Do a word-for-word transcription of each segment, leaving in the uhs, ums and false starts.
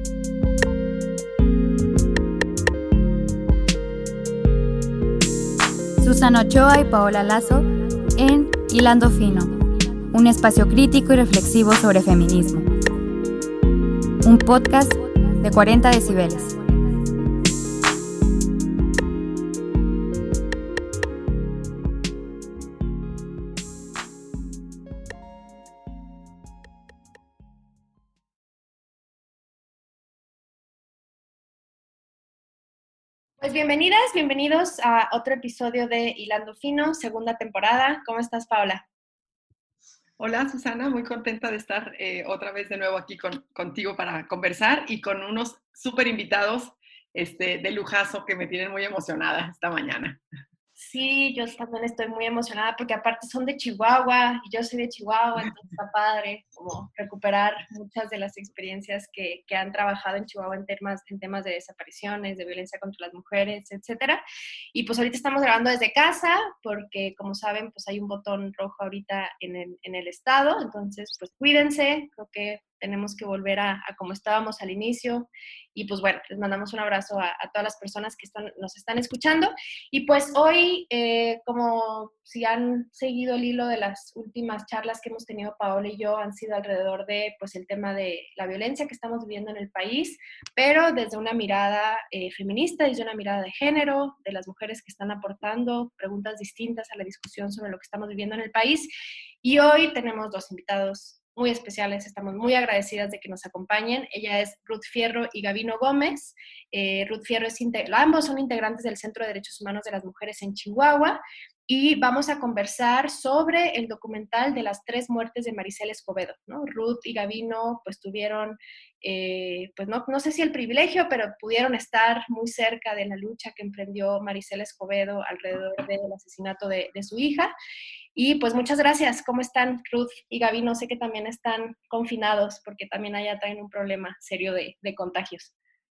Susana Ochoa y Paola Lazo en Hilando Fino, un espacio crítico y reflexivo sobre feminismo. Un podcast de cuarenta decibeles. Pues bienvenidas, bienvenidos a otro episodio de Hilando Fino, segunda temporada. ¿Cómo estás, Paola? Hola, Susana, muy contenta de estar eh, otra vez de nuevo aquí con, contigo para conversar y con unos súper invitados este, de lujazo que me tienen muy emocionada esta mañana. Sí, yo también estoy muy emocionada porque aparte son de Chihuahua y yo soy de Chihuahua, entonces está padre como recuperar muchas de las experiencias que, que han trabajado en Chihuahua en temas, en temas de desapariciones, de violencia contra las mujeres, etcétera. Y pues ahorita estamos grabando desde casa porque, como saben, pues hay un botón rojo ahorita en el, en el estado, entonces pues cuídense, creo que tenemos que volver a, a como estábamos al inicio. Y pues bueno, les mandamos un abrazo a, a todas las personas que están, nos están escuchando. Y pues hoy, eh, como si han seguido el hilo de las últimas charlas que hemos tenido Paola y yo, han sido alrededor de pues el tema de la violencia que estamos viviendo en el país, pero desde una mirada eh, feminista, desde una mirada de género, de las mujeres que están aportando preguntas distintas a la discusión sobre lo que estamos viviendo en el país. Y hoy tenemos dos invitados muy especiales, estamos muy agradecidas de que nos acompañen. Ella es Ruth Fierro y Gabino Gómez. Eh, Ruth Fierro es, ambos son integrantes del Centro de Derechos Humanos de las Mujeres en Chihuahua y vamos a conversar sobre el documental de las tres muertes de Maricela Escobedo, ¿no? Ruth y Gabino pues tuvieron, eh, pues no, no sé si el privilegio, pero pudieron estar muy cerca de la lucha que emprendió Maricela Escobedo alrededor del asesinato de, de su hija. Y pues muchas gracias. ¿Cómo están Ruth y Gabino? Sé que también están confinados porque también allá traen un problema serio de, de contagios.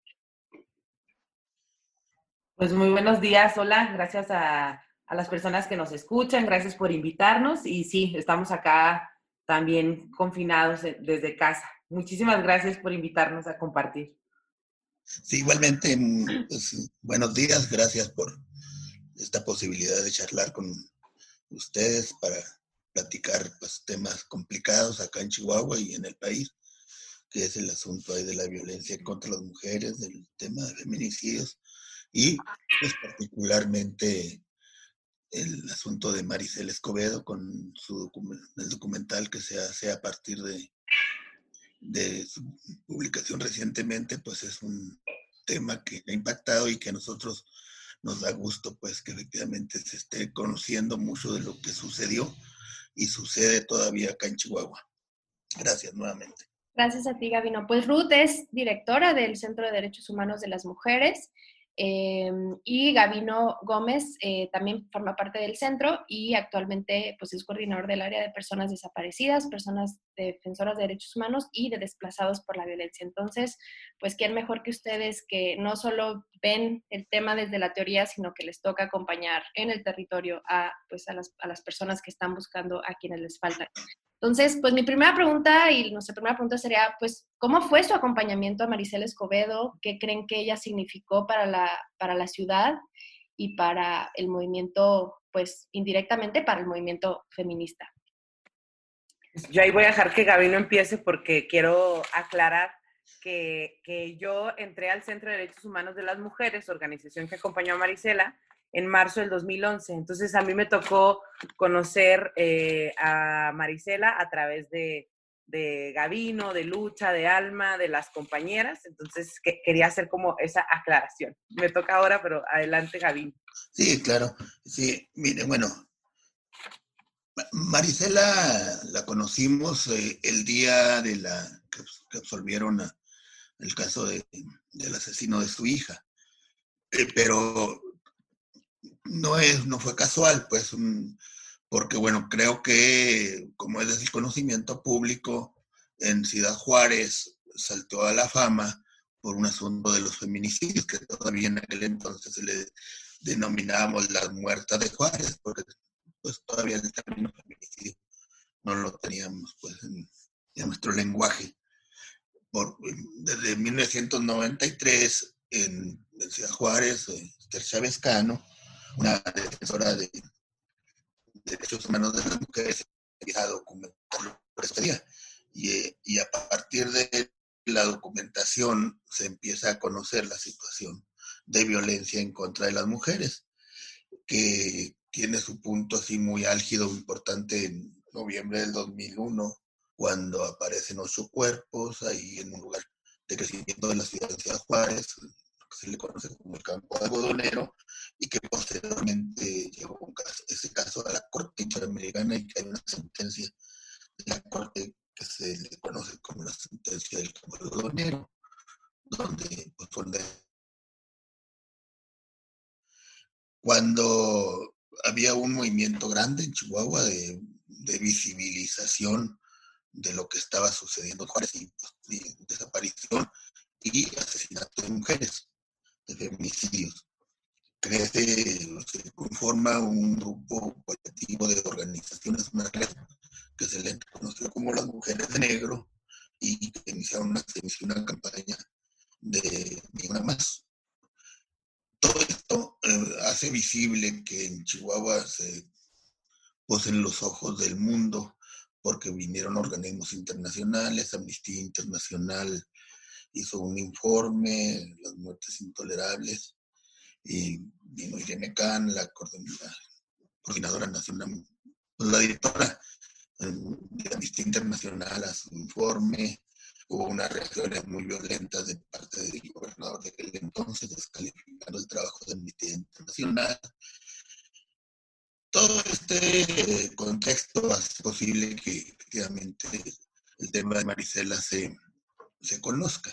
Pues muy buenos días, hola, gracias a, a las personas que nos escuchan, gracias por invitarnos y sí, estamos acá también confinados desde casa. Muchísimas gracias por invitarnos a compartir. Sí, igualmente, pues, buenos días, gracias por esta posibilidad de charlar con ustedes para platicar pues, temas complicados acá en Chihuahua y en el país, que es el asunto ahí de la violencia contra las mujeres, del tema de feminicidios y pues particularmente el asunto de Maricela Escobedo con su docu- el documental que se hace a partir de, de su publicación recientemente, pues es un tema que ha impactado y que a nosotros nos da gusto pues que efectivamente se esté conociendo mucho de lo que sucedió y sucede todavía acá en Chihuahua. Gracias nuevamente. Gracias a ti, Gabino. Pues Ruth es directora del Centro de Derechos Humanos de las Mujeres eh, y Gabino Gómez eh, también forma parte del centro y actualmente pues, es coordinador del área de personas desaparecidas, personas defensoras de derechos humanos y de desplazados por la violencia. Entonces, pues quién mejor que ustedes que no solo ven el tema desde la teoría, sino que les toca acompañar en el territorio a, pues, a, las, a las personas que están buscando a quienes les faltan. Entonces, pues mi primera pregunta y nuestra primera pregunta sería, pues, ¿cómo fue su acompañamiento a Maricela Escobedo? ¿Qué creen que ella significó para la, para la ciudad y para el movimiento, pues, indirectamente para el movimiento feminista? Yo ahí voy a dejar que Gabino empiece porque quiero aclarar que, que yo entré al Centro de Derechos Humanos de las Mujeres, organización que acompañó a Maricela, en marzo del dos mil once. Entonces a mí me tocó conocer eh, a Maricela a través de, de Gabino, de Lucha, de Alma, de las compañeras. Entonces que, quería hacer como esa aclaración. Me toca ahora, pero adelante, Gabino. Sí, claro. Sí, mire, bueno, Maricela la conocimos eh, el día de la que, que absolvieron a, el caso de, del asesino de su hija. Eh, pero no, es, no fue casual, pues, un, porque bueno, creo que como es el conocimiento público, en Ciudad Juárez saltó a la fama por un asunto de los feminicidios, que todavía en aquel entonces se le denominábamos las muertas de Juárez, porque pues todavía el término feminicidio no lo teníamos pues en, en nuestro lenguaje. por, desde mil novecientos noventa y tres en, en Ciudad Juárez, Esther Chávez Cano, una defensora de derechos humanos de las mujeres, empieza a documentarlo por este día. Y, y a partir de la documentación se empieza a conocer la situación de violencia en contra de las mujeres, que tiene su punto así muy álgido, importante en noviembre del dos mil uno, cuando aparecen ocho cuerpos ahí en un lugar de crecimiento de la ciudad de Ciudad Juárez, que se le conoce como el campo algodonero, y que posteriormente llevó un caso, ese caso a la Corte Interamericana y que hay una sentencia de la Corte que se le conoce como la sentencia del campo algodonero, donde, pues, donde cuando había un movimiento grande en Chihuahua de, de visibilización de lo que estaba sucediendo en Juárez, y, y desaparición y asesinato de mujeres, de feminicidios. Crece, se conforma un grupo colectivo de organizaciones, una red que se le conoció como las Mujeres de Negro, y que iniciaron una, se inició una campaña de Ni Una Más. Todo esto eh, hace visible que en Chihuahua se posen los ojos del mundo, porque vinieron organismos internacionales. Amnistía Internacional hizo un informe, Las Muertes Intolerables, y vino Irene Can, la coordinadora nacional, la directora de Amnistía Internacional, a su informe. Hubo unas reacciones muy violentas de parte del gobernador de aquel entonces, descalificando el trabajo de Amnistía Internacional. Todo este contexto hace posible que efectivamente el tema de Marisela se, se conozca.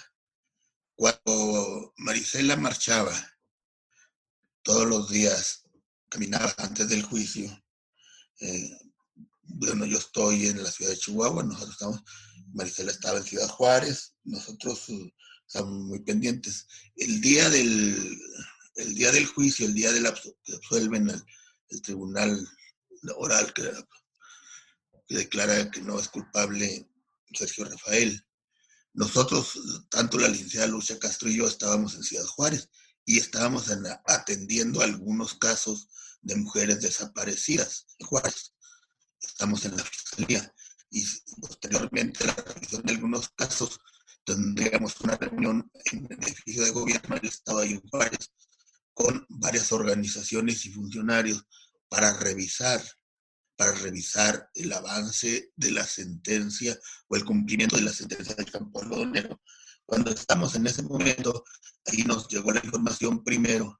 Cuando Marisela marchaba todos los días, caminaba antes del juicio, eh, bueno, yo estoy en la ciudad de Chihuahua, nosotros estamos, Marisela estaba en Ciudad Juárez, nosotros uh, estamos muy pendientes. El día del, el día del juicio, el día de la que absuelven al el tribunal oral que, que declara que no es culpable Sergio Rafael, nosotros, tanto la licenciada Lucia Castro y yo, estábamos en Ciudad Juárez y estábamos en, atendiendo algunos casos de mujeres desaparecidas en Juárez. Estamos en la fiscalía y posteriormente la revisión de algunos casos tendríamos una reunión en el edificio de gobierno del Estado de Juárez con varias organizaciones y funcionarios para revisar, para revisar el avance de la sentencia o el cumplimiento de la sentencia del campo algodonero. Cuando estamos en ese momento, ahí nos llegó la información primero,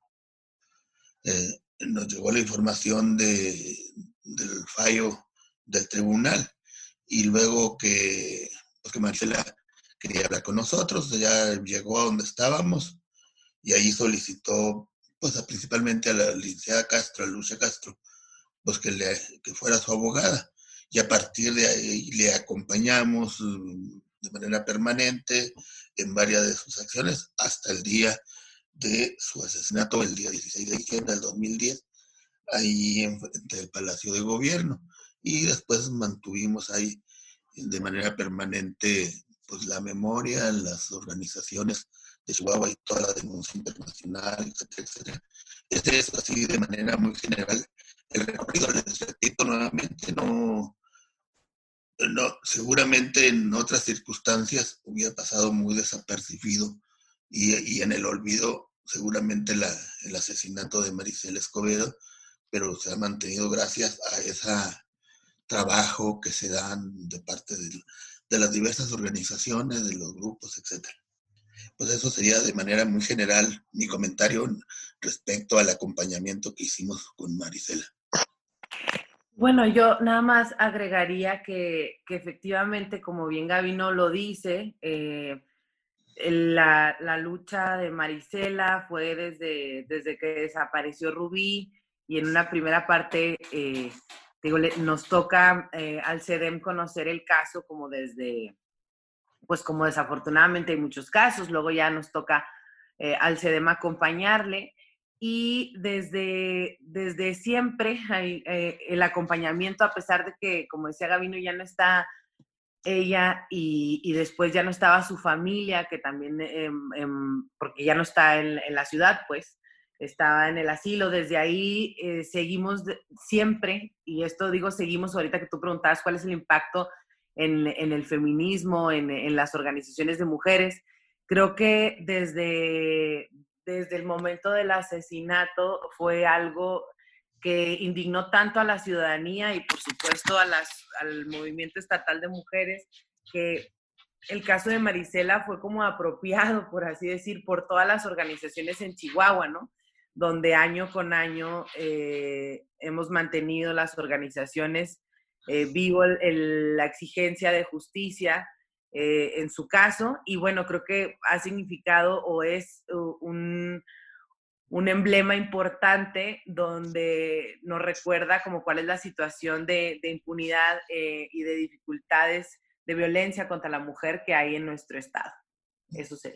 eh, nos llegó la información de, del fallo del tribunal, y luego que, pues que Marisela quería hablar con nosotros, ya llegó a donde estábamos y ahí solicitó, pues a, principalmente a la licenciada Castro, a Lucia Castro, pues que, le, que fuera su abogada, y a partir de ahí le acompañamos de manera permanente en varias de sus acciones hasta el día de su asesinato, el día dieciséis de diciembre del dos mil diez, ahí en frente del Palacio de Gobierno, y después mantuvimos ahí de manera permanente pues la memoria, las organizaciones de Chihuahua y toda la denuncia internacional, etcétera, etcétera. Este es así de manera muy general el recorrido. Les repito nuevamente, no, no, seguramente en otras circunstancias hubiera pasado muy desapercibido y, y en el olvido seguramente la, el asesinato de Marisela Escobedo, pero se ha mantenido gracias a ese trabajo que se dan de parte de, de las diversas organizaciones, de los grupos, etcétera. Pues eso sería de manera muy general mi comentario respecto al acompañamiento que hicimos con Marisela. Bueno, yo nada más agregaría que, que efectivamente, como bien Gabino lo dice, eh, la, la lucha de Marisela fue desde, desde que desapareció Rubí, y en una primera parte eh, digo, nos toca eh, al C E D E M conocer el caso como desde, pues como desafortunadamente hay muchos casos, luego ya nos toca eh, al C E D E M acompañarle. Y desde, desde siempre hay, eh, el acompañamiento, a pesar de que, como decía Gabino, ya no está ella y, y después ya no estaba su familia, que también, eh, eh, porque ya no está en, en la ciudad, pues, estaba en el asilo. Desde ahí eh, seguimos de, siempre, y esto digo seguimos ahorita que tú preguntabas cuál es el impacto en, en el feminismo, en, en las organizaciones de mujeres. Creo que desde, desde el momento del asesinato fue algo que indignó tanto a la ciudadanía y por supuesto a las, al movimiento estatal de mujeres, que el caso de Marisela fue como apropiado, por así decir, por todas las organizaciones en Chihuahua, ¿no? Donde año con año eh, hemos mantenido las organizaciones eh, vivo el, el, la exigencia de justicia eh, en su caso, y bueno, creo que ha significado o es uh, un, un emblema importante donde nos recuerda como cuál es la situación de, de impunidad eh, y de dificultades de violencia contra la mujer que hay en nuestro estado. Eso sería.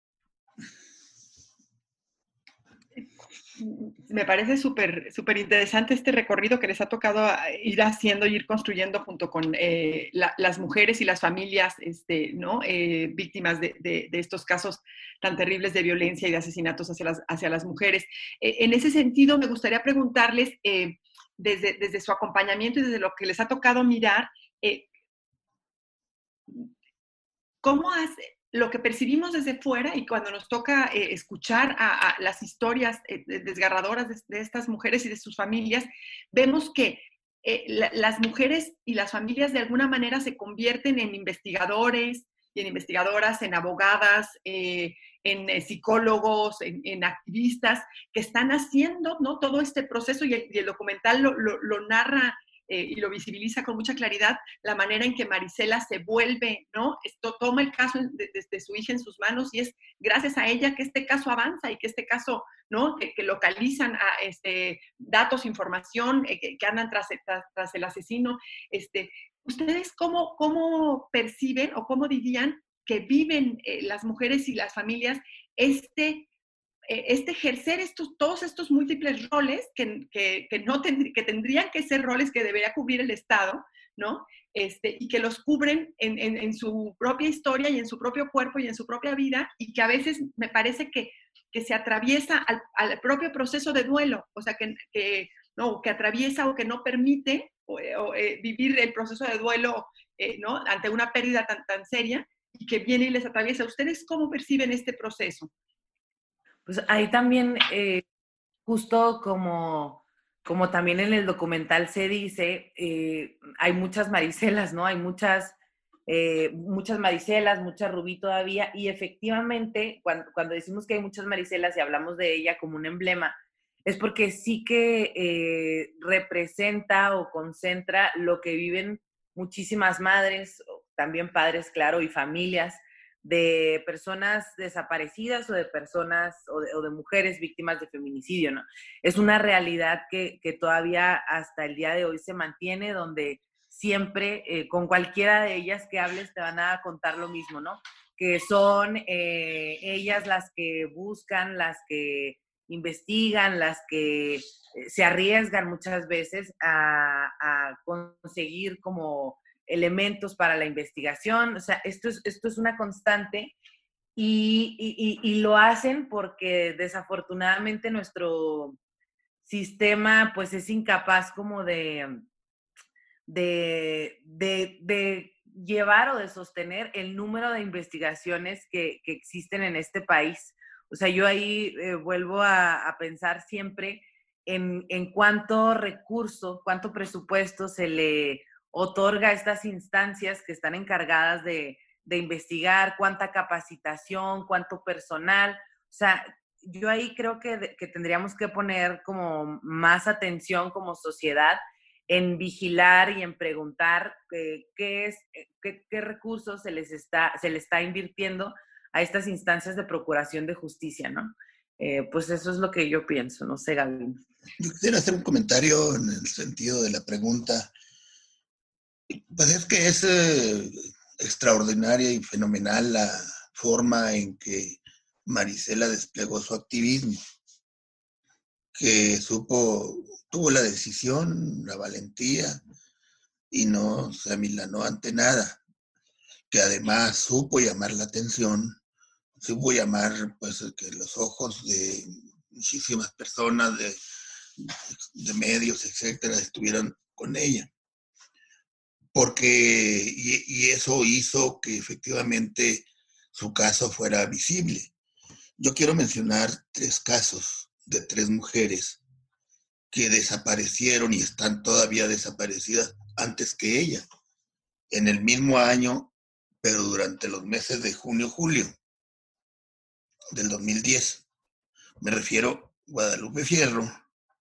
Me parece súper súper interesante este recorrido que les ha tocado ir haciendo y ir construyendo junto con eh, la, las mujeres y las familias este, ¿no? eh, víctimas de, de, de estos casos tan terribles de violencia y de asesinatos hacia las, hacia las mujeres. Eh, en ese sentido, me gustaría preguntarles, eh, desde, desde su acompañamiento y desde lo que les ha tocado mirar, eh, ¿cómo hace? Lo que percibimos desde fuera y cuando nos toca eh, escuchar a, a las historias eh, desgarradoras de, de estas mujeres y de sus familias, vemos que eh, la, las mujeres y las familias de alguna manera se convierten en investigadores y en investigadoras, en abogadas, eh, en eh, psicólogos, en, en activistas que están haciendo, ¿no? Todo este proceso y el, y el documental lo, lo, lo narra Eh, y lo visibiliza con mucha claridad, la manera en que Marisela se vuelve, ¿no? Esto toma el caso de, de, de su hija en sus manos y es gracias a ella que este caso avanza y que este caso, ¿no? Que, que localizan a, este, datos, información, eh, que, que andan tras, tras, tras el asesino. Este, ¿Ustedes cómo, cómo perciben o cómo dirían que viven eh, las mujeres y las familias este este ejercer estos, todos estos múltiples roles que, que, que, no tendrí, que tendrían que ser roles que debería cubrir el Estado, ¿no? Este, y que los cubren en, en, en su propia historia y en su propio cuerpo y en su propia vida, y que a veces me parece que, que se atraviesa al, al propio proceso de duelo, o sea, que, que, no, que atraviesa o que no permite o, o, eh, vivir el proceso de duelo eh, ¿no? ante una pérdida tan, tan seria, y que viene y les atraviesa. ¿Ustedes cómo perciben este proceso? Pues ahí también, eh, justo como, como también en el documental se dice, eh, hay muchas Mariselas, ¿no? Hay muchas, eh, muchas Mariselas, mucha Rubí todavía, y efectivamente, cuando, cuando decimos que hay muchas Mariselas y hablamos de ella como un emblema, es porque sí que eh, representa o concentra lo que viven muchísimas madres, también padres, claro, y familias, de personas desaparecidas o de personas o de, o de mujeres víctimas de feminicidio, ¿no? Es una realidad que, que todavía hasta el día de hoy se mantiene, donde siempre eh, con cualquiera de ellas que hables te van a contar lo mismo, ¿no? Que son eh, ellas las que buscan, las que investigan, las que eh, se arriesgan muchas veces a, a conseguir como elementos para la investigación. O sea, esto es, esto es una constante y, y, y lo hacen porque desafortunadamente nuestro sistema pues es incapaz como de, de, de, de llevar o de sostener el número de investigaciones que, que existen en este país. O sea, yo ahí eh, vuelvo a, a pensar siempre en, en cuánto recurso, cuánto presupuesto se le otorga a estas instancias que están encargadas de, de investigar, cuánta capacitación, cuánto personal. O sea, yo ahí creo que, que tendríamos que poner como más atención como sociedad en vigilar y en preguntar eh, qué, es, qué, qué recursos se les está, se le está invirtiendo a estas instancias de procuración de justicia, ¿no? Eh, pues eso es lo que yo pienso, no sé, Gaby. Yo quisiera hacer un comentario en el sentido de la pregunta. Pues es que es eh, extraordinaria y fenomenal la forma en que Marisela desplegó su activismo, que supo, tuvo la decisión, la valentía y no se amilanó ante nada. que además supo llamar la atención, supo llamar pues que los ojos de muchísimas personas, de, de medios, etcétera, estuvieran con ella. Porque, y, y eso hizo que efectivamente su caso fuera visible. Yo quiero mencionar tres casos de tres mujeres que desaparecieron y están todavía desaparecidas antes que ella, en el mismo año, pero durante los meses de junio-julio del dos mil diez. Me refiero a Guadalupe Fierro,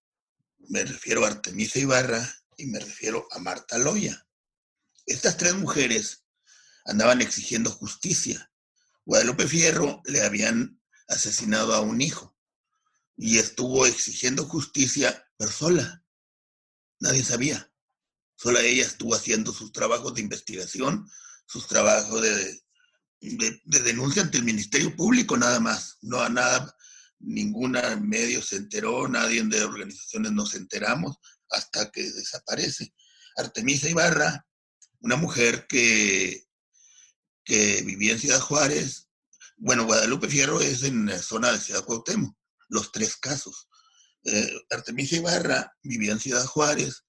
me refiero a Artemisa Ibarra y me refiero a Marta Loya. Estas tres mujeres andaban exigiendo justicia. Guadalupe Fierro le habían asesinado a un hijo y estuvo exigiendo justicia, pero sola. Nadie sabía. Solo ella estuvo haciendo sus trabajos de investigación, sus trabajos de, de, de denuncia ante el Ministerio Público, nada más. No a nada, ningún medio se enteró, nadie de organizaciones nos enteramos hasta que desaparece. Artemisa Ibarra, una mujer que, que vivía en Ciudad Juárez. Bueno, Guadalupe Fierro es en la zona de Ciudad Cuauhtémoc, los tres casos. Eh, Artemisa Ibarra vivía en Ciudad Juárez,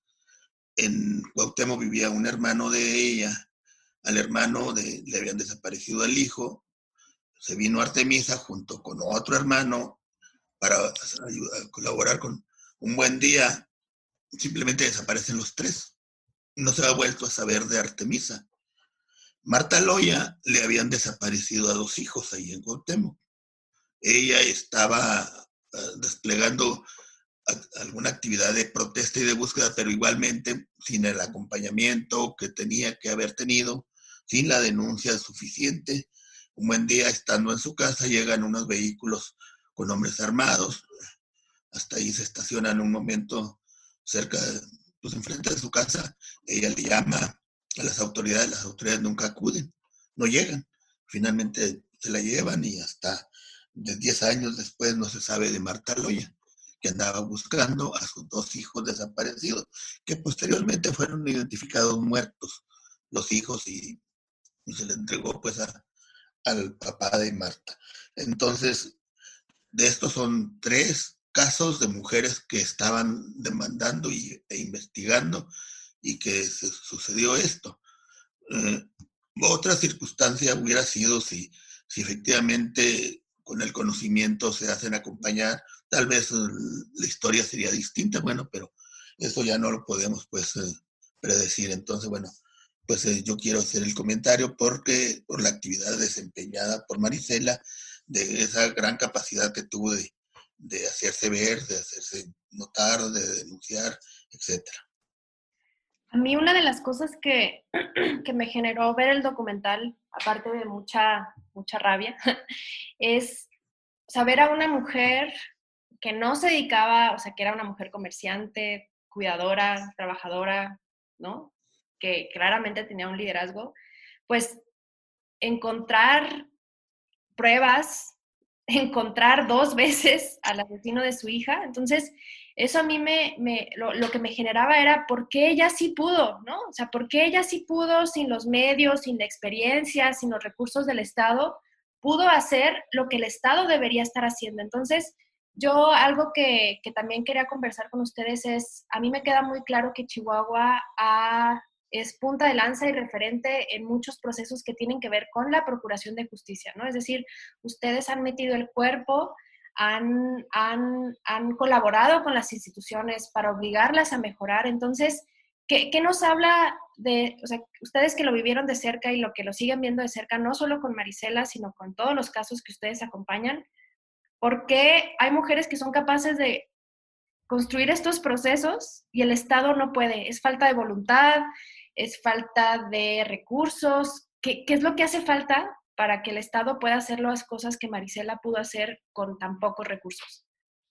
en Cuauhtémoc vivía un hermano de ella, al hermano de, le habían desaparecido al hijo, se vino Artemisa junto con otro hermano para ayudar, colaborar con Un Buen Día, simplemente desaparecen los tres. No se ha vuelto a saber de Artemisa. Marta Loya le habían desaparecido a dos hijos ahí en Cuauhtémoc. Ella estaba uh, desplegando a, alguna actividad de protesta y de búsqueda, pero igualmente sin el acompañamiento que tenía que haber tenido, sin la denuncia suficiente. Un buen día, estando en su casa, llegan unos vehículos con hombres armados. Hasta ahí se estacionan un momento cerca de... pues enfrente de su casa. Ella le llama a las autoridades, las autoridades nunca acuden, no llegan. Finalmente se la llevan y hasta de diez años después no se sabe de Marta Loya, que andaba buscando a sus dos hijos desaparecidos, que posteriormente fueron identificados muertos, los hijos, y, y se le entregó pues a, al papá de Marta. Entonces, de estos son tres casos de mujeres que estaban demandando y, e investigando y que se sucedió esto. Eh, otra circunstancia hubiera sido si, si efectivamente con el conocimiento se hacen acompañar, tal vez la historia sería distinta, bueno, pero eso ya no lo podemos pues eh, predecir. Entonces, bueno, pues eh, yo quiero hacer el comentario porque por la actividad desempeñada por Marisela, de esa gran capacidad que tuvo de de hacerse ver, de hacerse notar, de denunciar, etcétera. A mí una de las cosas que, que me generó ver el documental, aparte de mucha, mucha rabia, es saber a una mujer que no se dedicaba, o sea, que era una mujer comerciante, cuidadora, trabajadora, ¿no? Que claramente tenía un liderazgo, pues encontrar pruebas, encontrar dos veces al asesino de su hija. Entonces, eso a mí me, me lo, lo que me generaba era por qué ella sí pudo, ¿no? O sea, por qué ella sí pudo, sin los medios, sin la experiencia, sin los recursos del Estado, pudo hacer lo que el Estado debería estar haciendo. Entonces, yo algo que, que también quería conversar con ustedes es, a mí me queda muy claro que Chihuahua ha... es punta de lanza y referente en muchos procesos que tienen que ver con la procuración de justicia, ¿no? Es decir, ustedes han metido el cuerpo, han, han, han colaborado con las instituciones para obligarlas a mejorar. Entonces, ¿qué, qué nos habla de, o sea, ustedes que lo vivieron de cerca y lo que lo siguen viendo de cerca, no solo con Marisela, sino con todos los casos que ustedes acompañan? ¿Por qué hay mujeres que son capaces de construir estos procesos y el Estado no puede? ¿Es falta de voluntad? ¿Es falta de recursos? ¿Qué, qué es lo que hace falta para que el Estado pueda hacer las cosas que Marisela pudo hacer con tan pocos recursos?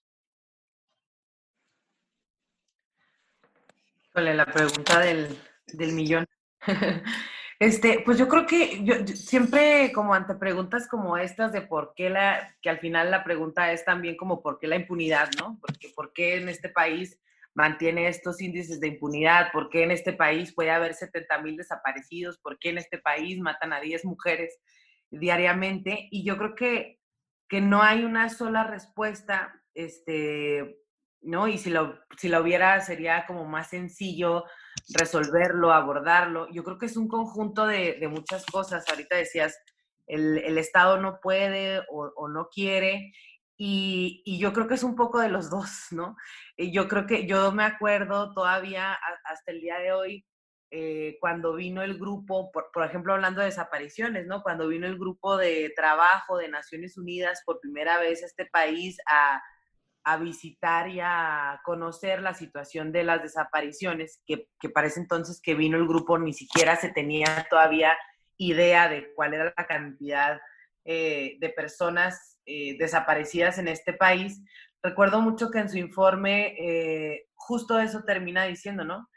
Híjole, la pregunta del, del millón. Este, pues yo creo que yo, yo siempre como ante preguntas como estas de por qué la, que al final la pregunta es también como por qué la impunidad, ¿no? Porque por qué en este país mantiene estos índices de impunidad? ¿Por qué en este país puede haber setenta mil desaparecidos? ¿Por qué en este país matan a diez mujeres diariamente? Y yo creo que, que no hay una sola respuesta, este, ¿no? Y si lo, si lo hubiera, sería como más sencillo resolverlo, abordarlo. Yo creo que es un conjunto de, de muchas cosas. Ahorita decías, el, el Estado no puede o, o no quiere, y, y yo creo que es un poco de los dos, ¿no? Y yo creo que yo me acuerdo todavía a, hasta el día de hoy, eh, cuando vino el grupo, por, por ejemplo, hablando de desapariciones, ¿no? Cuando vino el grupo de trabajo de Naciones Unidas por primera vez a este país a, a visitar y a conocer la situación de las desapariciones, que, que para ese entonces que vino el grupo ni siquiera se tenía todavía idea de cuál era la cantidad eh, de personas eh, desaparecidas en este país. Recuerdo mucho que en su informe eh, justo eso termina diciendo, ¿no?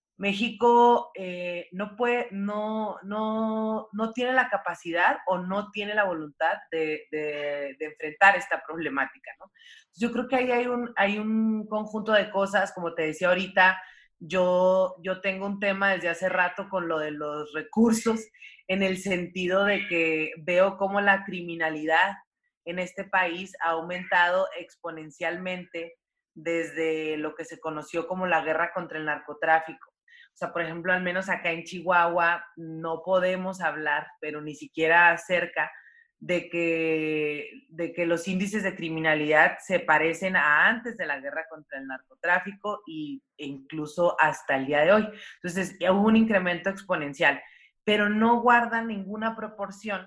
México eh, no puede, no, no, no tiene la capacidad o no tiene la voluntad de, de, de enfrentar esta problemática, ¿no? Yo creo que ahí hay un, hay un conjunto de cosas, como te decía ahorita, yo, yo tengo un tema desde hace rato con lo de los recursos, en el sentido de que veo cómo la criminalidad en este país ha aumentado exponencialmente desde lo que se conoció como la guerra contra el narcotráfico. O sea, por ejemplo, al menos acá en Chihuahua no podemos hablar, pero ni siquiera cerca, de que, de que los índices de criminalidad se parecen a antes de la guerra contra el narcotráfico y, e incluso hasta el día de hoy. Entonces, hubo un incremento exponencial, pero no guarda ninguna proporción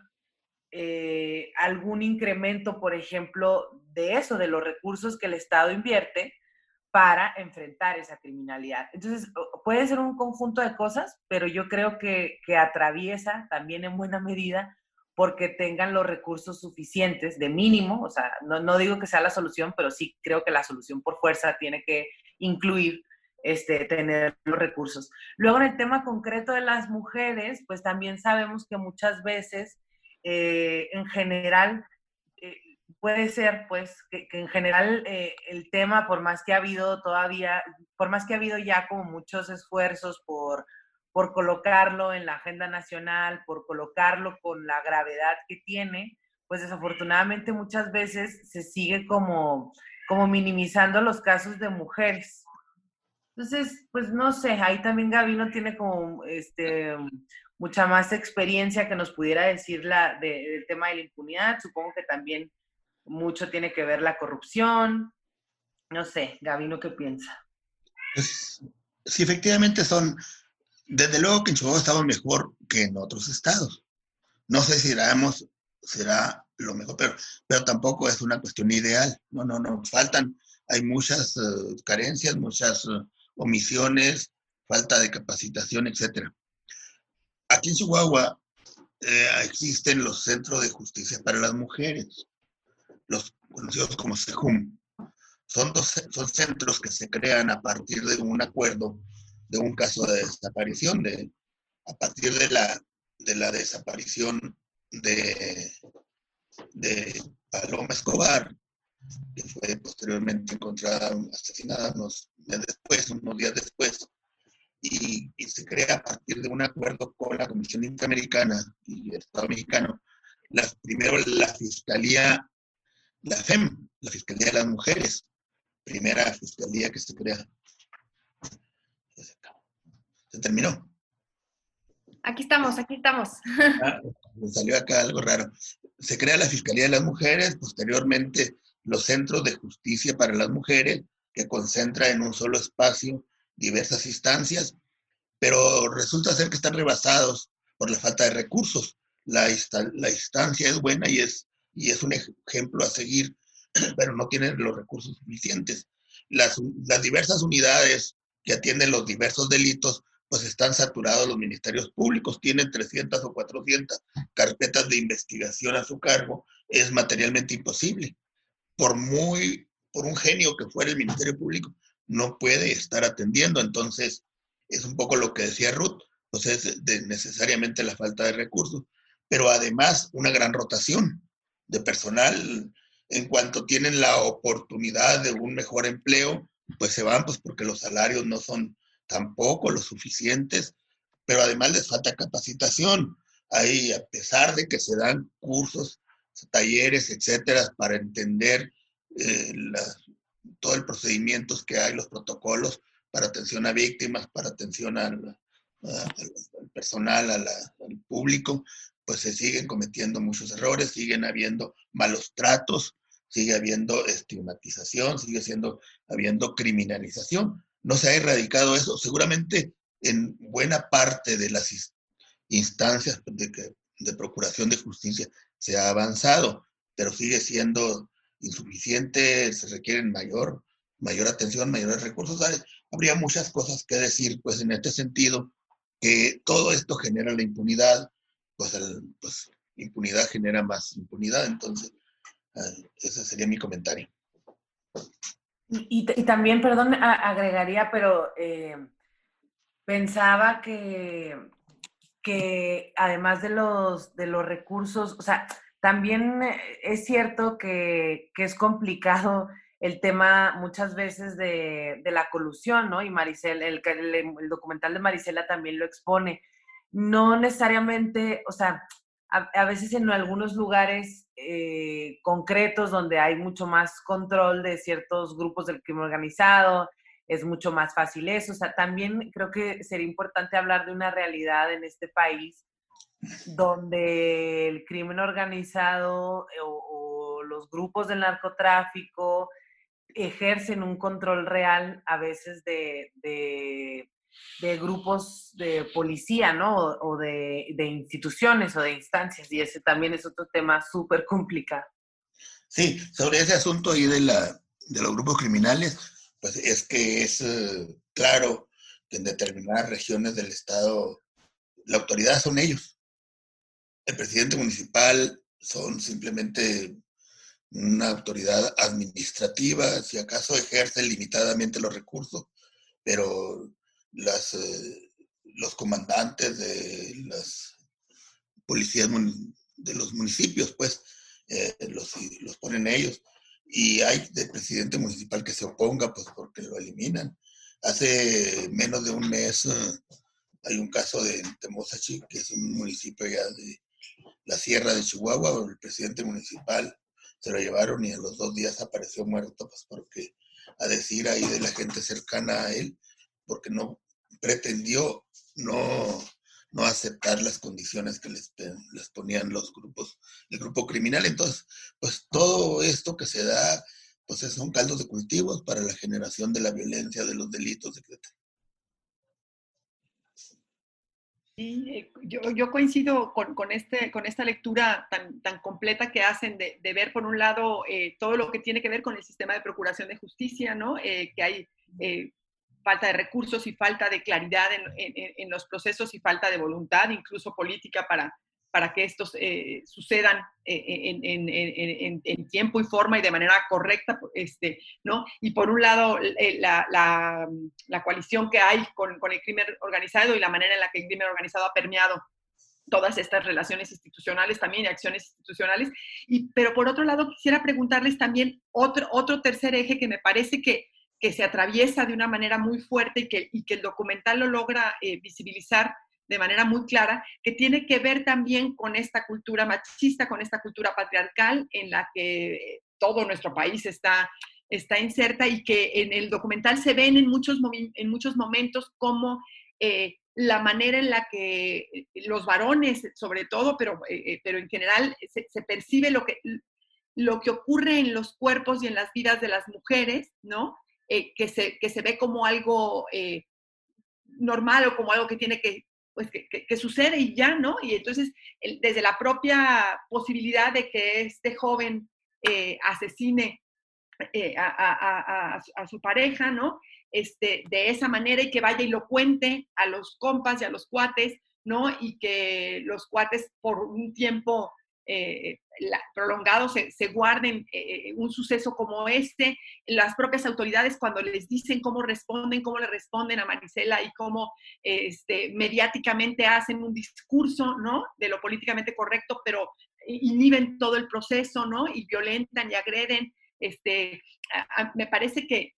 eh, algún incremento, por ejemplo, de eso, de los recursos que el Estado invierte para enfrentar esa criminalidad. Entonces, puede ser un conjunto de cosas, pero yo creo que, que atraviesa también en buena medida porque tengan los recursos suficientes, de mínimo, o sea, no, no digo que sea la solución, pero sí creo que la solución por fuerza tiene que incluir este, tener los recursos. Luego, en el tema concreto de las mujeres, pues también sabemos que muchas veces, eh, en general, eh, puede ser, pues, que, que en general eh, el tema, por más que ha habido todavía, por más que ha habido ya como muchos esfuerzos por, por colocarlo en la agenda nacional, por colocarlo con la gravedad que tiene, pues desafortunadamente muchas veces se sigue como, como minimizando los casos de mujeres. Entonces, pues no sé, ahí también Gabino tiene como este, mucha más experiencia que nos pudiera decir la, de, del tema de la impunidad. Supongo que también mucho tiene que ver la corrupción. No sé, Gabino, ¿qué piensa? Pues, sí, efectivamente son, desde luego que en Chihuahua estamos mejor que en otros estados. No sé si éramos, será lo mejor, pero, pero tampoco es una cuestión ideal. No, no, no, faltan, hay muchas uh, carencias, muchas uh, omisiones, falta de capacitación, etcétera. Aquí en Chihuahua eh, existen los centros de justicia para las mujeres, los conocidos como SEJUM. Son, dos, son centros que se crean a partir de un acuerdo de un caso de desaparición, de, a partir de la, de la desaparición de, de Paloma Escobar, que fue posteriormente encontrada asesinada unos días después, unos días después, y, y se crea a partir de un acuerdo con la Comisión Interamericana y el Estado mexicano, la, primero la Fiscalía, la F E M, la Fiscalía de las Mujeres, primera fiscalía que se crea. Se terminó. Aquí estamos, aquí estamos. Ah, me salió acá algo raro. Se crea la Fiscalía de las Mujeres, posteriormente los Centros de Justicia para las Mujeres, que concentra en un solo espacio diversas instancias, pero resulta ser que están rebasados por la falta de recursos. La, la instancia es buena y es, y es un ejemplo a seguir, pero no tienen los recursos suficientes. Las, las diversas unidades que atienden los diversos delitos, pues están saturados los ministerios públicos, tienen trescientas o cuatrocientas carpetas de investigación a su cargo, es materialmente imposible. Por muy, por un genio que fuera el Ministerio Público, no puede estar atendiendo. Entonces, es un poco lo que decía Ruth, pues es de necesariamente la falta de recursos, pero además una gran rotación de personal. En cuanto tienen la oportunidad de un mejor empleo, pues se van pues porque los salarios no son tampoco los suficientes, pero además les falta capacitación. Ahí, a pesar de que se dan cursos, talleres, etcétera, para entender eh, la, todo el procedimientos que hay, los protocolos para atención a víctimas, para atención al, a, al personal, a la, al público, pues se siguen cometiendo muchos errores, siguen habiendo malos tratos, sigue habiendo estigmatización, sigue siendo, habiendo criminalización. No se ha erradicado eso. Seguramente en buena parte de las instancias de, que, de procuración de justicia se ha avanzado, pero sigue siendo insuficiente, se requieren mayor, mayor atención, mayores recursos. ¿Sabes? Habría muchas cosas que decir, pues en este sentido, que todo esto genera la impunidad, pues, el, pues impunidad genera más impunidad, entonces uh, ese sería mi comentario. Y, y, y también, perdón, a, agregaría, pero eh, pensaba que, que además de los, de los recursos, o sea, también es cierto que, que es complicado el tema muchas veces de, de la colusión, ¿no? Y Marisela, el, el, el documental de Marisela también lo expone. No necesariamente, o sea, a, a veces en algunos lugares eh, concretos donde hay mucho más control de ciertos grupos del crimen organizado, es mucho más fácil eso. O sea, también creo que sería importante hablar de una realidad en este país donde el crimen organizado o, o los grupos del narcotráfico ejercen un control real a veces de, de, de grupos de policía, ¿no? O, o de, de instituciones o de instancias, y ese también es otro tema súper complicado. Sí, sobre ese asunto ahí de, la, de los grupos criminales, pues es que es uh, claro que en determinadas regiones del Estado la autoridad son ellos. El presidente municipal son simplemente una autoridad administrativa, si acaso ejerce limitadamente los recursos, pero las, eh, los comandantes de las policías de los municipios, pues, eh, los, los ponen ellos. Y hay de presidente municipal que se oponga, pues, porque lo eliminan. Hace menos de un mes uh, hay un caso de Temozachi, que es un municipio ya de la sierra de Chihuahua, el presidente municipal se lo llevaron y a los dos días apareció muerto, pues porque, a decir ahí de la gente cercana a él, porque no pretendió no, no aceptar las condiciones que les, les ponían los grupos, el grupo criminal. Entonces, pues todo esto que se da, pues son caldos de cultivos para la generación de la violencia, de los delitos, etcétera. Sí, yo, yo coincido con, con, este, con esta lectura tan, tan completa que hacen de, de ver, por un lado, eh, todo lo que tiene que ver con el sistema de procuración de justicia, ¿no? Eh, que hay eh, falta de recursos y falta de claridad en, en, en los procesos y falta de voluntad, incluso política, para, para que estos eh, sucedan en, en, en, en tiempo y forma y de manera correcta, este, ¿no? Y por un lado, la, la, la coalición que hay con, con el crimen organizado y la manera en la que el crimen organizado ha permeado todas estas relaciones institucionales también y acciones institucionales. Y, pero por otro lado, quisiera preguntarles también otro, otro tercer eje que me parece que, que se atraviesa de una manera muy fuerte y que, y que el documental lo logra eh, visibilizar de manera muy clara, que tiene que ver también con esta cultura machista, con esta cultura patriarcal en la que todo nuestro país está, está inserta, y que en el documental se ven en muchos, en muchos momentos como eh, la manera en la que los varones, sobre todo, pero, eh, pero en general, se, se percibe lo que, lo que ocurre en los cuerpos y en las vidas de las mujeres, ¿no? Eh, que, se, que se ve como algo eh, normal o como algo que tiene que pues que, que, que sucede y ya, ¿no? Y entonces, el, desde la propia posibilidad de que este joven eh, asesine eh, a, a, a, a su pareja, ¿no? Este, de esa manera, y que vaya y lo cuente a los compas y a los cuates, ¿no? Y que los cuates por un tiempo eh, la, prolongado se, se guarden eh, un suceso como este. Las propias autoridades, cuando les dicen cómo responden, cómo le responden a Marisela y cómo este, mediáticamente hacen un discurso, ¿no? De lo políticamente correcto, pero inhiben todo el proceso, ¿no? Y violentan y agreden. Este, a, a, me parece que,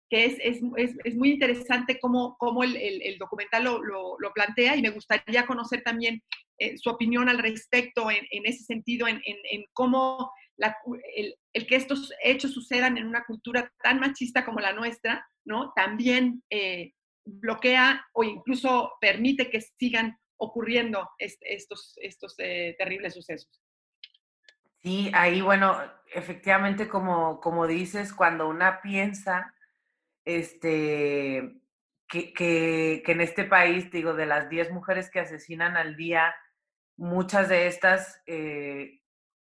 que es, es, es, es muy interesante cómo, cómo el, el, el documental lo, lo, lo plantea, y me gustaría conocer también eh, su opinión al respecto en, en ese sentido, en, en, en cómo la, el, el que estos hechos sucedan en una cultura tan machista como la nuestra, ¿no? También eh, bloquea o incluso permite que sigan ocurriendo est, estos, estos eh, terribles sucesos. Sí, ahí, bueno, efectivamente, como, como dices, cuando una piensa este, que, que, que en este país, digo, de las diez mujeres que asesinan al día, muchas de estas, eh,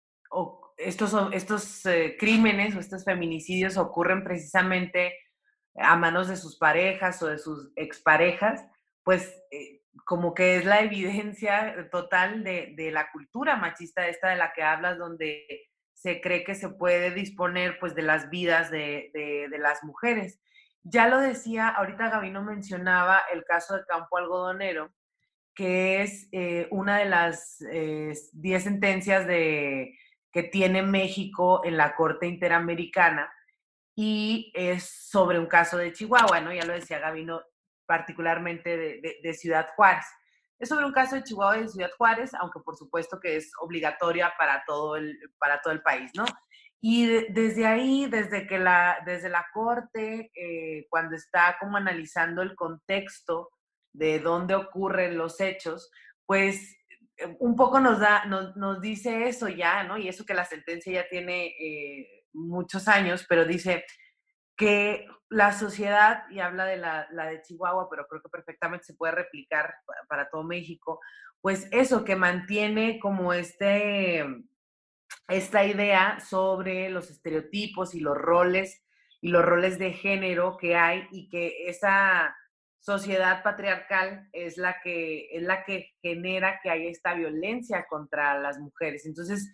o estos, estos eh, crímenes o estos feminicidios ocurren precisamente a manos de sus parejas o de sus exparejas, pues eh, como que es la evidencia total de, de la cultura machista esta de la que hablas, donde se cree que se puede disponer pues de las vidas de, de, de las mujeres. Ya lo decía, ahorita Gabino mencionaba el caso de Campo Algodonero, que es eh, una de las diez eh, sentencias de, que tiene México en la Corte Interamericana, y es sobre un caso de Chihuahua, ¿no? Ya lo decía Gabino, particularmente de, de, de Ciudad Juárez. Es sobre un caso de Chihuahua y de Ciudad Juárez, aunque por supuesto que es obligatoria para todo el, para todo el país, ¿no? Y de, desde ahí, desde que la, desde la Corte, eh, cuando está como analizando el contexto de dónde ocurren los hechos, pues un poco nos da, nos, nos dice eso ya, ¿no? Y eso que la sentencia ya tiene eh, muchos años, pero dice que la sociedad, y habla de la, la de Chihuahua, pero creo que perfectamente se puede replicar para, para todo México, pues eso, que mantiene como este, esta idea sobre los estereotipos y los roles, y los roles de género que hay, y que esa sociedad patriarcal es la que, es la que genera que haya esta violencia contra las mujeres. Entonces,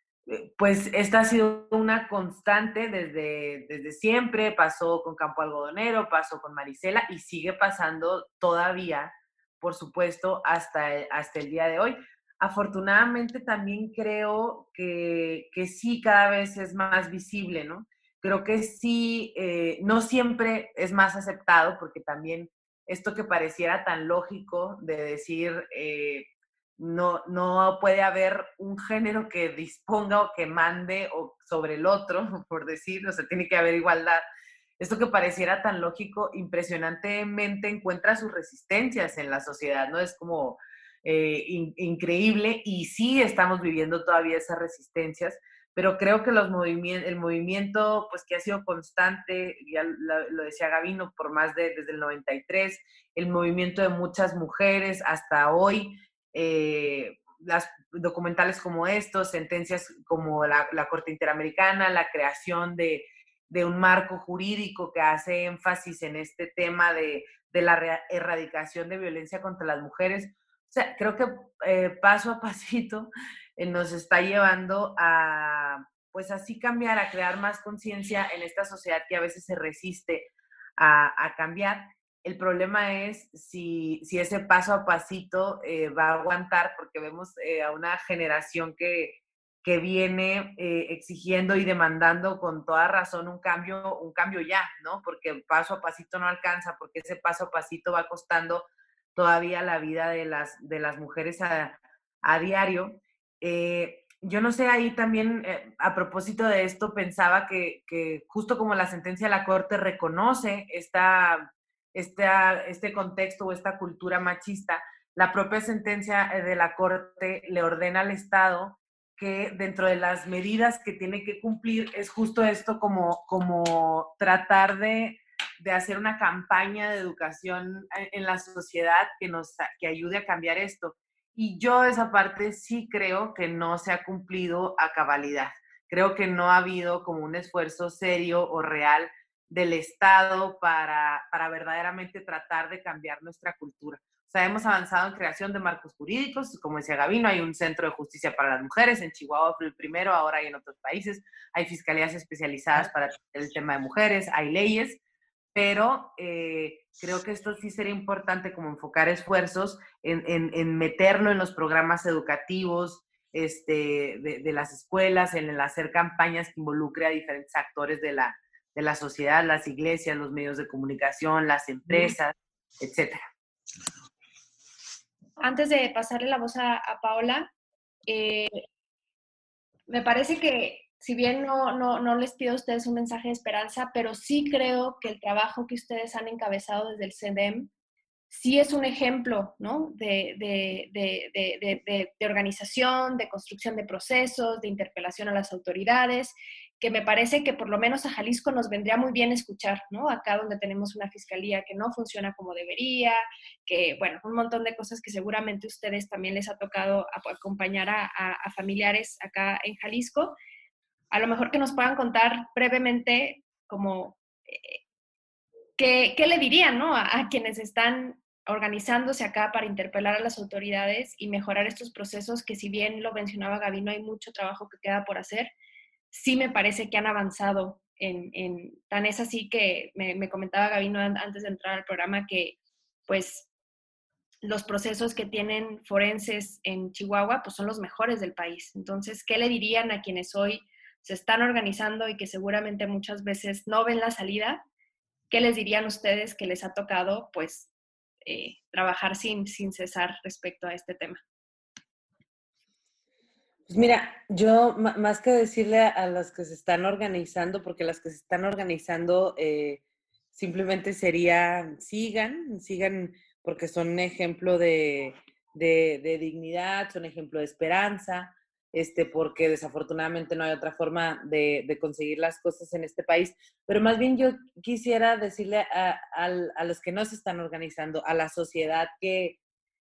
pues esta ha sido una constante desde, desde siempre. Pasó con Campo Algodonero, pasó con Marisela y sigue pasando todavía, por supuesto, hasta, hasta el día de hoy. Afortunadamente también creo que, que sí cada vez es más visible, ¿no? Creo que sí, eh, no siempre es más aceptado, porque también esto que pareciera tan lógico de decir... Eh, No, no puede haber un género que disponga o que mande o sobre el otro, por decirlo, o sea, tiene que haber igualdad. Esto que pareciera tan lógico, impresionantemente encuentra sus resistencias en la sociedad, ¿no? Es como eh, in, increíble, y sí estamos viviendo todavía esas resistencias, pero creo que los movimientos, el movimiento, pues que ha sido constante, ya lo, lo decía Gabino, por más de, desde el noventa y tres, el movimiento de muchas mujeres hasta hoy, Eh, las documentales como estos, sentencias como la, la Corte Interamericana, la creación de, de un marco jurídico que hace énfasis en este tema de, de la re, erradicación de violencia contra las mujeres. O sea, creo que eh, paso a pasito eh, nos está llevando a, pues así cambiar, a crear más conciencia en esta sociedad que a veces se resiste a, a cambiar. El problema es si, si ese paso a pasito eh, va a aguantar, porque vemos eh, a una generación que, que viene eh, exigiendo y demandando con toda razón un cambio, un cambio ya, ¿no? Porque paso a pasito no alcanza, porque ese paso a pasito va costando todavía la vida de las, de las mujeres a, a diario. Eh, yo no sé, ahí también, eh, a propósito de esto, pensaba que, que justo como la sentencia de la Corte reconoce esta... Este, este contexto o esta cultura machista, la propia sentencia de la Corte le ordena al Estado que dentro de las medidas que tiene que cumplir es justo esto, como, como tratar de, de hacer una campaña de educación en la sociedad que, nos, que ayude a cambiar esto. Y yo esa parte sí creo que no se ha cumplido a cabalidad. Creo que no ha habido como un esfuerzo serio o real del Estado para, para verdaderamente tratar de cambiar nuestra cultura. O sea, hemos avanzado en creación de marcos jurídicos, como decía Gabino, hay un centro de justicia para las mujeres, en Chihuahua fue el primero, ahora hay en otros países, hay fiscalías especializadas para el tema de mujeres, hay leyes, pero eh, creo que esto sí sería importante como enfocar esfuerzos en, en, en meterlo en los programas educativos, este, de, de las escuelas, en el hacer campañas que involucre a diferentes actores de la de la sociedad, las iglesias, los medios de comunicación, las empresas, etcétera. Antes de pasarle la voz a, a Paola, eh, me parece que si bien no, no, no les pido a ustedes un mensaje de esperanza, pero sí creo que el trabajo que ustedes han encabezado desde el C E D E M sí es un ejemplo, ¿no? de, de, de, de, de, de, de organización, de construcción de procesos, de interpelación a las autoridades, que me parece que por lo menos a Jalisco nos vendría muy bien escuchar, ¿no? Acá donde tenemos una fiscalía que no funciona como debería, que, bueno, un montón de cosas que seguramente a ustedes también les ha tocado acompañar a, a, a familiares acá en Jalisco. A lo mejor que nos puedan contar brevemente como eh, qué, qué le dirían, ¿no? a, a quienes están organizándose acá para interpelar a las autoridades y mejorar estos procesos que, si bien lo mencionaba Gabino, hay mucho trabajo que queda por hacer. Sí me parece que han avanzado en, en tan es así que me, me comentaba Gabino antes de entrar al programa que pues los procesos que tienen forenses en Chihuahua pues son los mejores del país. Entonces, ¿qué le dirían a quienes hoy se están organizando y que seguramente muchas veces no ven la salida? ¿Qué les dirían ustedes que les ha tocado pues eh, trabajar sin, sin cesar respecto a este tema? Pues mira, yo más que decirle a las que se están organizando, porque las que se están organizando eh, simplemente sería sigan, sigan porque son un ejemplo de, de, de dignidad, son ejemplo de esperanza, este, porque desafortunadamente no hay otra forma de, de conseguir las cosas en este país. Pero más bien yo quisiera decirle a, a, a los que no se están organizando, a la sociedad que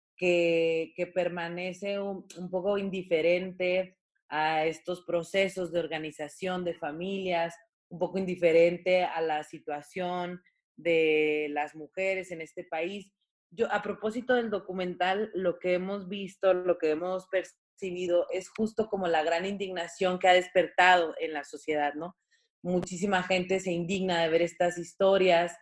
Que, que permanece un, un poco indiferente a estos procesos de organización de familias, un poco indiferente a la situación de las mujeres en este país. Yo, a propósito del documental, lo que hemos visto, lo que hemos percibido es justo como la gran indignación que ha despertado en la sociedad, ¿no? Muchísima gente se indigna de ver estas historias,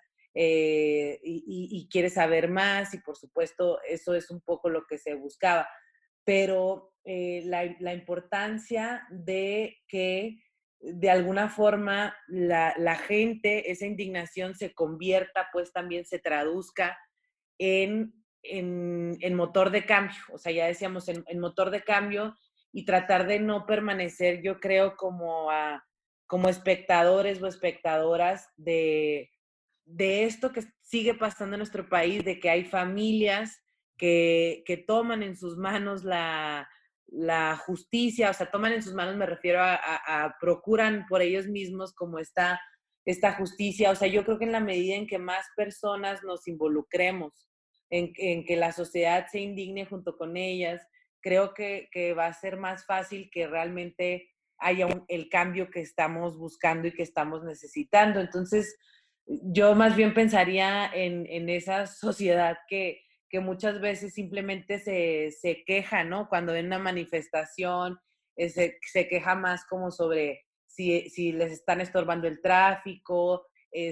Eh, y, y, y quiere saber más, y por supuesto eso es un poco lo que se buscaba, pero eh, la, la importancia de que de alguna forma la, la gente, esa indignación se convierta, pues también se traduzca en, en, en motor de cambio, o sea, ya decíamos, en, en motor de cambio, y tratar de no permanecer, yo creo, como, a, como espectadores o espectadoras de de esto que sigue pasando en nuestro país, de que hay familias que, que toman en sus manos la, la justicia, o sea, toman en sus manos, me refiero a, a, a procuran por ellos mismos como esta, esta justicia. O sea, yo creo que en la medida en que más personas nos involucremos, en, en que la sociedad se indigne junto con ellas, creo que, que va a ser más fácil que realmente haya un, el cambio que estamos buscando y que estamos necesitando. Entonces, yo más bien pensaría en, en esa sociedad que, que muchas veces simplemente se, se queja, ¿no? Cuando ven una manifestación, eh, se, se queja más como sobre si, si les están estorbando el tráfico,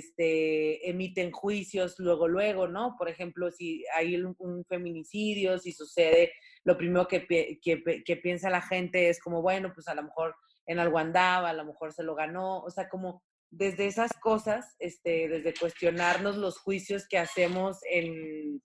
este, emiten juicios luego, luego, ¿no? Por ejemplo, si hay un, un feminicidio, si sucede, lo primero que, que, que piensa la gente es como, bueno, pues a lo mejor en algo andaba, a lo mejor se lo ganó, o sea, como desde esas cosas, este, desde cuestionarnos los juicios que hacemos en,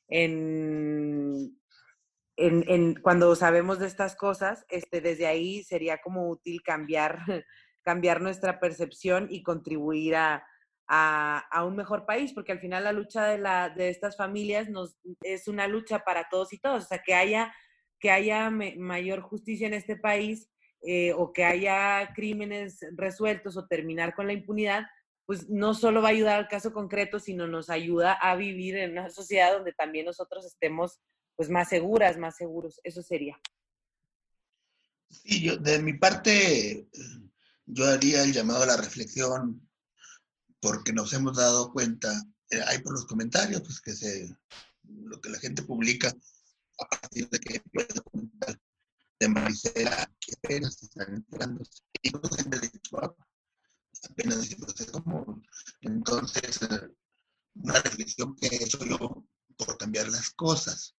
en, en, en cuando sabemos de estas cosas, este, desde ahí sería como útil cambiar, cambiar nuestra percepción y contribuir a, a, a un mejor país, porque al final la lucha de, la, de estas familias nos, es una lucha para todos y todos, o sea, que haya, que haya me, mayor justicia en este país, Eh, o que haya crímenes resueltos o terminar con la impunidad, pues no solo va a ayudar al caso concreto, sino nos ayuda a vivir en una sociedad donde también nosotros estemos pues más seguras, más seguros. Eso sería. Sí, yo, de mi parte, yo haría el llamado a la reflexión, porque nos hemos dado cuenta, eh, hay por los comentarios, pues que se, lo que la gente publica a partir de que puede comentar de Marisela, que apenas están enterándose, y no siempre de Chihuahua, apenas diciéndose cómo. Entonces, una reflexión que he hecho yo por cambiar las cosas,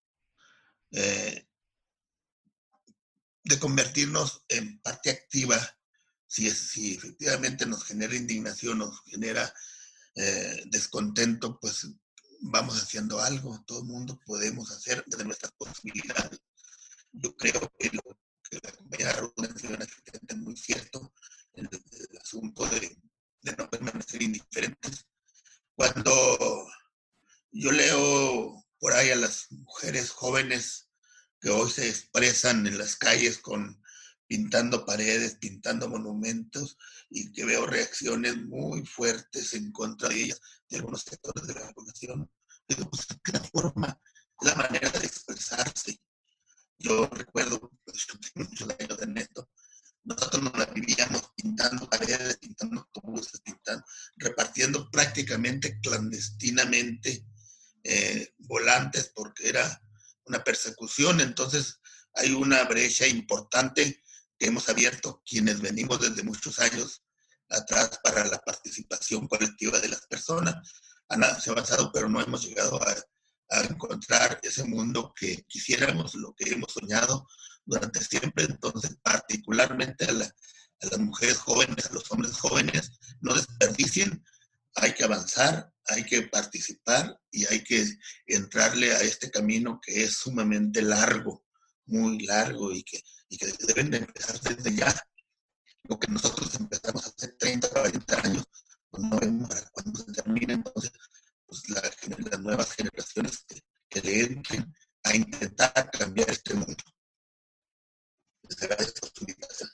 eh, de convertirnos en parte activa si, es, si efectivamente nos genera indignación, nos genera eh, descontento, pues vamos haciendo algo, todo el mundo podemos hacer de nuestras posibilidades. Yo creo que lo que la compañera Ruth menciona es muy cierto, el, el asunto de, de no permanecer indiferentes. Cuando yo leo por ahí a las mujeres jóvenes que hoy se expresan en las calles con pintando paredes, pintando monumentos, y que veo reacciones muy fuertes en contra de ellas, de algunos sectores de la población, digo, pues, es la forma, la manera de expresarse. Yo recuerdo, pues, yo tengo muchos años en esto, nosotros nos la vivíamos pintando paredes, pintando autobuses, pintando, repartiendo prácticamente clandestinamente eh, volantes, porque era una persecución. Entonces hay una brecha importante que hemos abierto quienes venimos desde muchos años atrás para la participación colectiva de las personas. Se ha avanzado, pero no hemos llegado a, a encontrar ese mundo que quisiéramos, lo que hemos soñado durante siempre. Entonces, particularmente a, la, a las mujeres jóvenes, a los hombres jóvenes, no desperdicien, hay que avanzar, hay que participar y hay que entrarle a este camino que es sumamente largo, muy largo, y que, y que deben de empezar desde ya. Lo que nosotros empezamos hace treinta, cuarenta años, pues no vemos para cuándo se termina. Entonces, pues la, las nuevas generaciones que, que le entren a intentar cambiar este mundo. Les agradezco su invitación.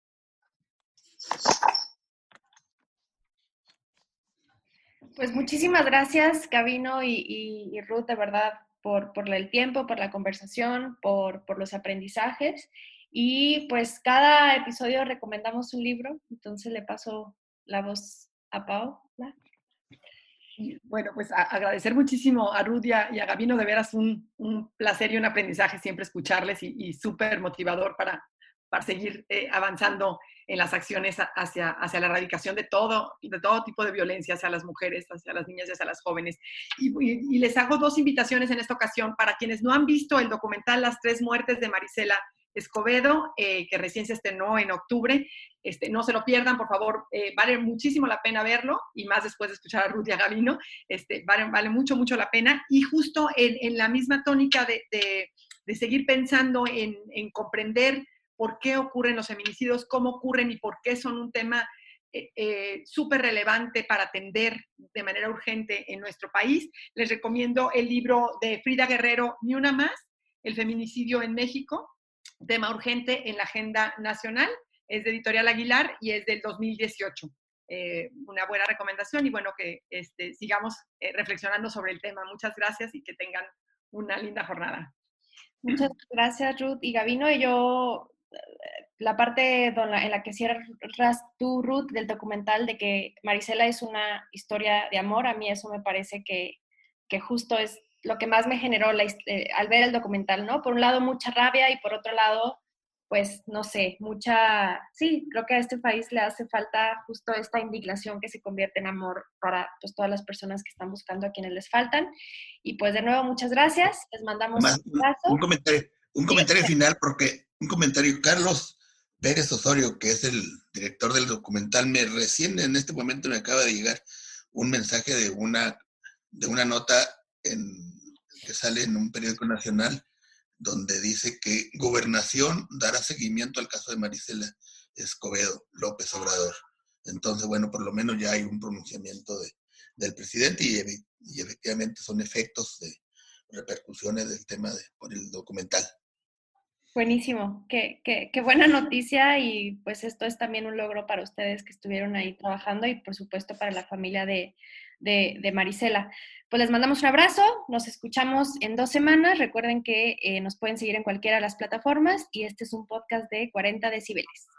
Pues muchísimas gracias, Gabino y, y, y Ruth, de verdad, por, por el tiempo, por la conversación, por, por los aprendizajes. Y pues cada episodio recomendamos un libro, entonces le paso la voz a Pau. ¿No? Bueno, pues a agradecer muchísimo a Ruth y a, y a Gabino, de veras un, un placer y un aprendizaje siempre escucharles, y, y súper motivador para, para seguir eh, avanzando en las acciones hacia, hacia la erradicación de todo, de todo tipo de violencia hacia las mujeres, hacia las niñas y hacia las jóvenes. Y, y, y les hago dos invitaciones en esta ocasión para quienes no han visto el documental Las Tres Muertes de Marisela Escobedo, eh, que recién se estrenó en octubre. Este, no se lo pierdan, por favor, eh, vale muchísimo la pena verlo, y más después de escuchar a Ruth y a Gabino, este, vale, vale mucho, mucho la pena. Y justo en, en la misma tónica de, de, de seguir pensando en, en comprender por qué ocurren los feminicidios, cómo ocurren y por qué son un tema eh, eh, súper relevante para atender de manera urgente en nuestro país, les recomiendo el libro de Frida Guerrero, Ni una más, el feminicidio en México, tema urgente en la agenda nacional. Es de Editorial Aguilar y es del dos mil dieciocho. Eh, una buena recomendación, y bueno, que este, sigamos eh, reflexionando sobre el tema. Muchas gracias y que tengan una linda jornada. Muchas gracias, Ruth y Gabino. Y yo, la parte en la que cierras tú, Ruth, del documental, de que Marisela es una historia de amor, a mí eso me parece que, que justo es lo que más me generó la, eh, al ver el documental, ¿no? Por un lado, mucha rabia, y por otro lado, pues, no sé, mucha... Sí, creo que a este país le hace falta justo esta indignación que se convierte en amor para, pues, todas las personas que están buscando a quienes les faltan. Y pues, de nuevo, muchas gracias. Les mandamos Más, un abrazo. Un comentario, un comentario sí. final, porque un comentario, Carlos Pérez Osorio, que es el director del documental, me recién en este momento me acaba de llegar un mensaje de una, de una nota en, que sale en un periódico nacional, donde dice que Gobernación dará seguimiento al caso de Marisela Escobedo López Obrador. Entonces, bueno, por lo menos ya hay un pronunciamiento de, del presidente, y, y efectivamente son efectos de repercusiones del tema de, por el documental. Buenísimo, qué, qué, qué buena noticia, y pues esto es también un logro para ustedes que estuvieron ahí trabajando, y por supuesto para la familia de, de, de Marisela. Pues les mandamos un abrazo, nos escuchamos en dos semanas. Recuerden que eh, nos pueden seguir en cualquiera de las plataformas, y este es un podcast de cuarenta decibeles.